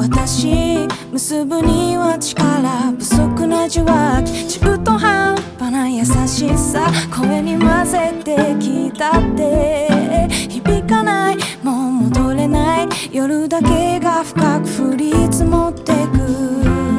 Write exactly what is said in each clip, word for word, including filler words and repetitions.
私結ぶには力不足な受話器中途半端な優しさ声に混ぜて聞いたって響かないもう戻れない夜だけが深く降り積もってく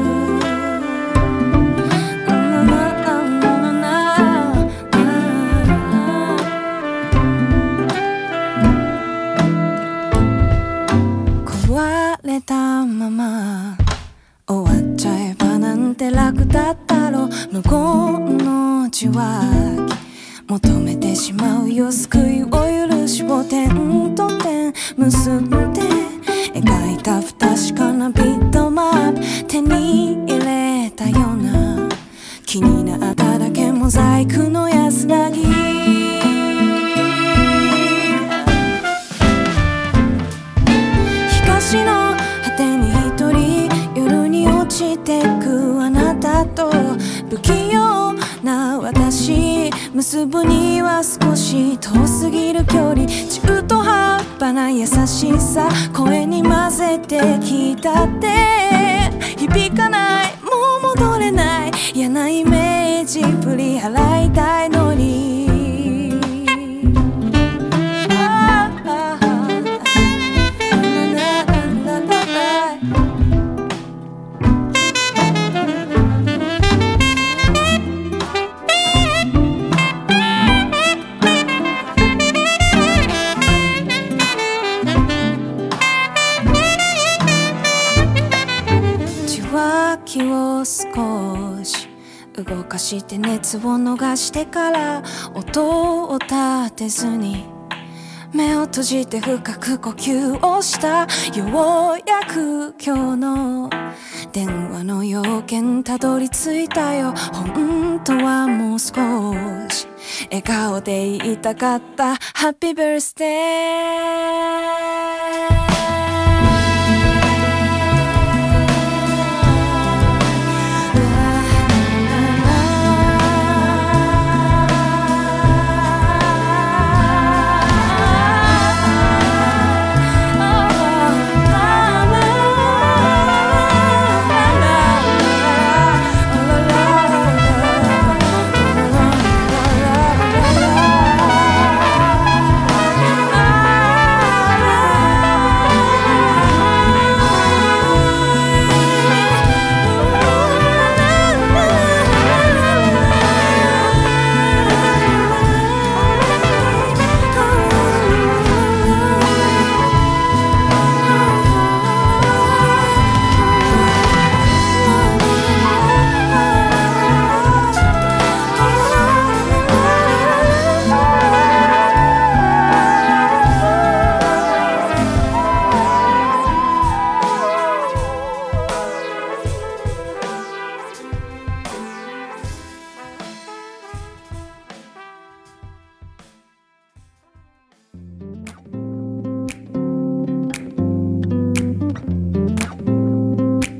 壊れたまま終わっちゃえばなんて楽だったろう無言の受話器求めてしまうよ救いを許しを点と点結んで描いた不確かなビットマップ手に入れたような気になっただけモザイクの安らぎ東の果てに一人夜に落ちてくあなたと不器用な私結ぶには少し遠すぎる距離中途半端な優しさ声に混ぜて聞いたって響かないもう戻れない嫌なイメージ振り払いたいのに気を少し動かして熱を逃してから音を立てずに目を閉じて深く呼吸をしたようやく今日の電話の要件たどり着いたよ本当はもう少し笑顔で言いたかった Happy birthday